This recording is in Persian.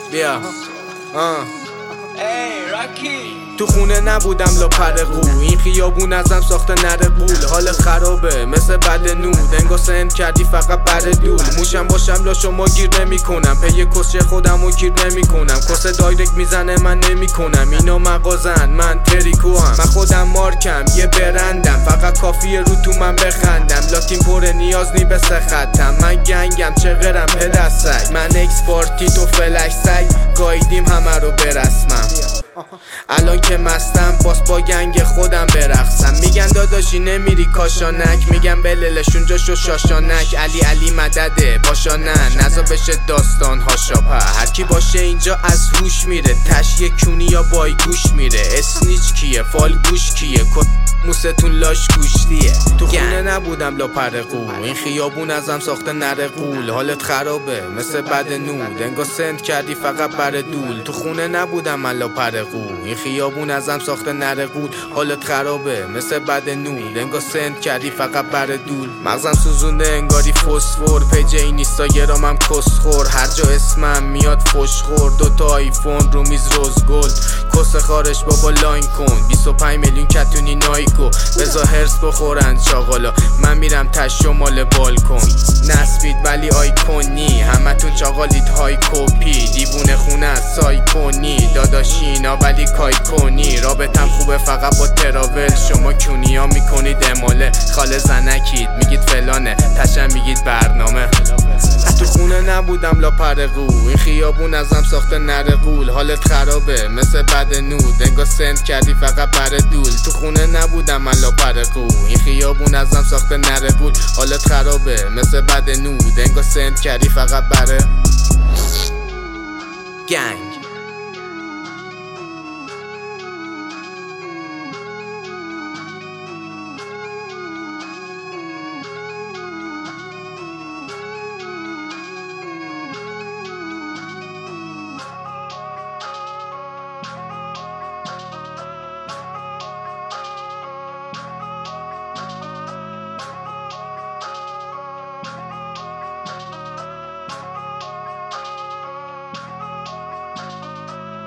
بیا ای راکی تو خونه نبودم لاپر قو، این خیابون ازم ساخته نره قول. حال خرابه مثل بد نود، انگار سند کردی فقط بر دول. موشم باشم لا شما گیر نمی کنم، پی کسچه خودم و گیر نمی کنم. کسه دایرکت میزنه من نمی کنم، اینا مغازن من تریکو هم. من خودم مارکم یه برندم، فقط کافیه رو تو من بخندم. لاتین پر نیاز نی به سخطم، من گنگم چقدرم پدستک. من اکس پارتی تو فلش سگ، گایدیم همه رو برسمم. الان که مستم باس با گنگ خودم برقصم. میگن داداشی نمیری کاشانک، میگن بللشون جاشو شاشانک. علی علی مدده پاشا نه نزا بشه داستان ها شاپه. هرکی باشه اینجا از هوش میره، تش یک کونی یا بای گوش میره. اسنیچ کیه فال گوش کیه، موستون لاش گوشتیه. تو خونه نبودم لاپر قو، این خیابون ازم ساخته نره قول. حالت خرابه مثل بد نود، انگار سند کردی فقط بر دول. تو خونه نبودم من لاپر قو، این خیابون ازم ساخته نره قول. حالت خرابه مثل بد نود، انگار سند کردی فقط بر دول. مغزم سوزونده انگاری فسفور، پیج اینستاگرامم کسخور. هر جا اسمم میاد فشخور، دوتا آیفون رو میز روز گلد. کس خارش بابا لاین کن، 25 میلیون کتونی نایکو. بزا هرس بخورن چاقالا، من میرم تش شمال بالکن. نسبید ولی آیکونی، همتون چاقالید های کپی. دیوونه خونه سایکونی، داداشینا ولی کای کنی. رابطم خوبه فقط با تراول، شما کونیا میکنید اماله. خاله زنکید میگید فلانه، تشم میگید برنامه. تو خونه نبودم لاپر قو، این خیابون ازم ساخته نره قول. حالت خرابه مثل بد نود، انگار سند کردی فقط بر دول. تو خونه نبودم من لاپر قو، این خیابون ازم ساخته نره قول. حالت خرابه مثل بد نود، انگار سند کردی فقط بر گنگ.